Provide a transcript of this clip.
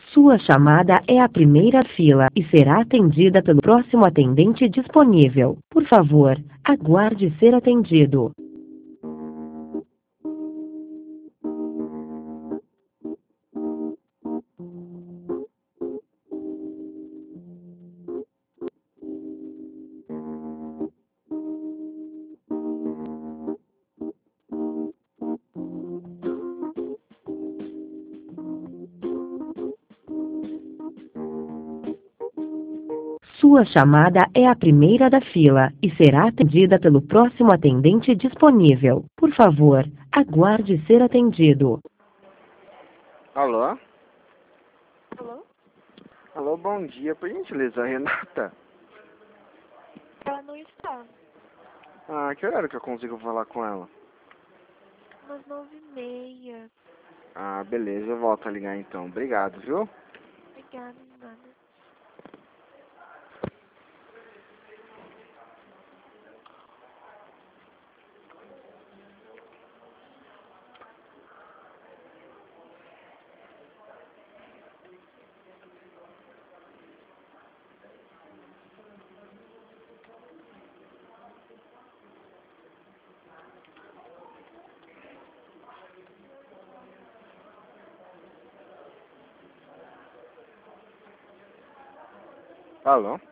Sua chamada é a primeira fila e será atendida pelo próximo atendente disponível. Por favor, aguarde ser atendido. Sua chamada é a primeira da fila e será atendida pelo próximo atendente disponível. Por favor, aguarde ser atendido. Alô? Alô? Alô, bom dia. Por gentileza, Renata? Ela não está. Ah, que horário que eu consigo falar com ela? Umas 9h30. Ah, beleza, eu volto a ligar então. Obrigado, viu? Obrigada, de nada. Alô?